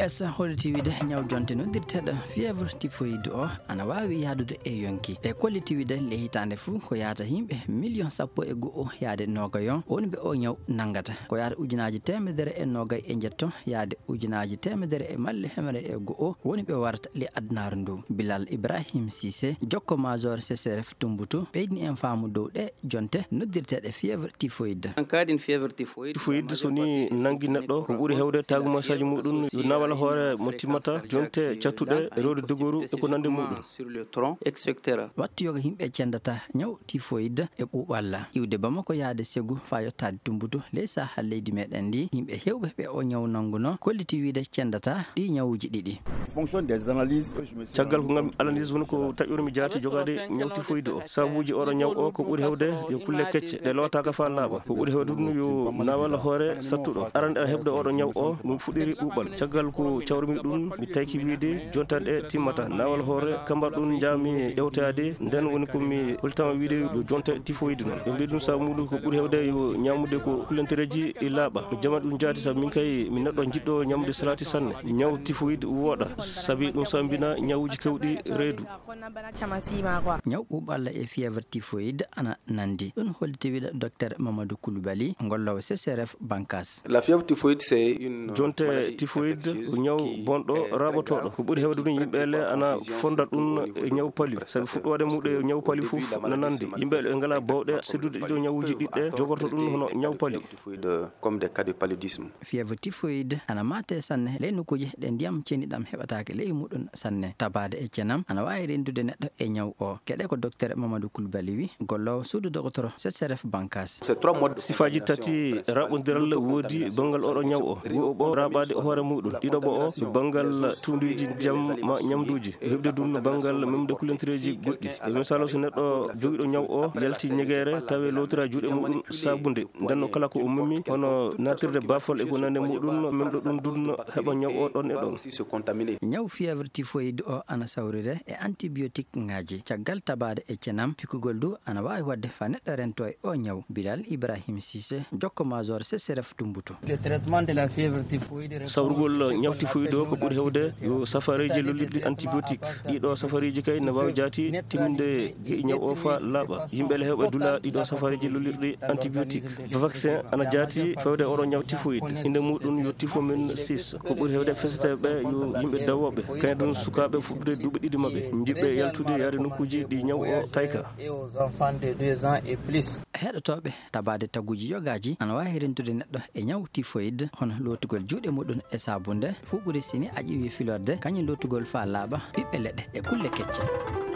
OMS holiti wide nyaw jonte noddirteɗo fièvre typhoïde o ana wawi yadude e yonki e kolliti wide le hitande fu ko yaata himɓe million sappo e go'o yaade nogayon woni ɓe o nyaw nangata ko yaata ujunaji temedere e nogay e jetto yaade ujunaji temedere e malle hemere e go'o woni ɓe warta le adnaru ndu. Bilal Ibrahim Cissé jokko major CCRF Tumbutu ɓeydni en faamu dow ɗe jonte noddirteɗe fièvre typhoïde. En cas d'une fièvre typhoïde soni nangi neɗɗo ko ɓuri hewde tagumasaji muɗum yo nawala hoore mo timmata jonte cattuɗe rewde dogoru e ko nande muɗum sur le tronc etc. wattu yoga himɓe cendata nyaw typhoïde e ɓuɓalla iwde bamako yaade segu fa yottade Tumbutu ley saha leydi meɗen ndi yimɓe hewɓe ɓe o nyaw nanguno kolliti wiide cendata ɗi nyawuji ɗiɗi. Fonction des analyses caggal ko ngam analyse woni ko taƴɓirmi jaati jogade nyaw typhoïde o sabuji oɗo nyaw o ko ɓuri hewde yo kulle kecce ɗe lotaka fa laaɓa ko ɓuri hewde ɗum yo nawala hoore sattuɗo arande hebde oɗo nyaw o ɗum fuɗɗiri ɓuɓal caggal ko cawrumi ɗum mi tayki wiide jontanɗe timmata nawal hoore kambar ɗum jami ƴewtade nden woni komi holtama wiide yo jonte typhoïde noon ɓe mbi ɗum sabu muɗum ko ɓuri hewde yo ñamude ko kullentereji ɗi laaɓa no jama ɗum jaati saabu min kay mi neɗɗo jiɗɗo ñamde salati sanne ñaw typhoïde wooɗa saabi ɗum sambina ñawuji kewɗi reedu. ñaw ɓuɓalla e fièvre typhoïde ana nandi ɗum holliti wiide docteur Mamadou Coulibaly ngollowo CCRF Bankas. La fièvre typhoïde c'est une jonte typhoïde ko ñaw bonɗo raɓotoɗo ko ɓuri hewde ɗum yimɓele ana fonda ɗum e ñaw paali sabi fuɗɗode muɗum e ñaw paali fof no nandi yimɓeɓe ngala bawɗe seddude ɗiɗo ñawuji ɗiɗɗe jogorto ɗum hono ñaw paali comme des cas de paludisme. Fièvre typhoïde ana mate sanne ley nokkuji ɗe ndiyam ceniɗam heɓatake ley muɗum sanne tabade e cenam ana wawi rendude neɗɗo e ñaw o keɗe ko docteur Mamadou Coulibaly wi gollowo suudu docteur CCRF Bankas. sifaji tati raɓodiral woodi banggal oɗo ñaw o ɓo raɓade hoore muɗum ɗiɗo ɓo o yo banggal tunduji ndiyam ma ñamduji e hebde ɗum no banggal memde kulentereji goɗɗi e misalo so neɗɗo joguiɗo ñaw o yalti ñeguere tawi lowtira juuɗe muɗum sabunde nden kala ko o mumi hono natirde bafol e ko nande muɗum memɗo ɗum dunno heɓa ñaw o ɗon e ɗon. ñaw fièvre typhoïde o ana sawrire e antibiotique ngaji caggal tabade e cenam pikugol du ana wawi wadde fa neɗɗo rento e o ñaw. Bilal Ibrahim Cissé jokko major CCRF Tumbutu. Le traitement de la fièvre typhoïde sawrugol ñaw typhoïde o ko ɓuri hewde yo safariji lollirɗi antibiotique ɗiɗo safariji kay ne wawi jaati timminde gueƴi ñaw o fa laaɓa yimɓele hewɓe dula ɗiɗo safariji lollirɗi antibiotique vaccin ana jaati fewde oɗo ñaw typhoïde inde muɗum yo typhomin 6 ko ɓuri hewde feseteɓe yo yimɓe dawoɓe kañum ɗum sukaɓe fuɗɗude duuɓi ɗiɗi mabɓe jiɓɓe yaltude yaade nokkuji ɗi ñaw o tayka. heɗotoɓe tabade taguji yogaji ana wawi rentude neɗɗo e ñaw typhoïde hono lotugol juuɗe muɗum e sabunde fu ɓuuri sini a ƴiwi filorde kañum lotugol fa laaɓa ɓiɓɓe leɗɗe e kulle kecce.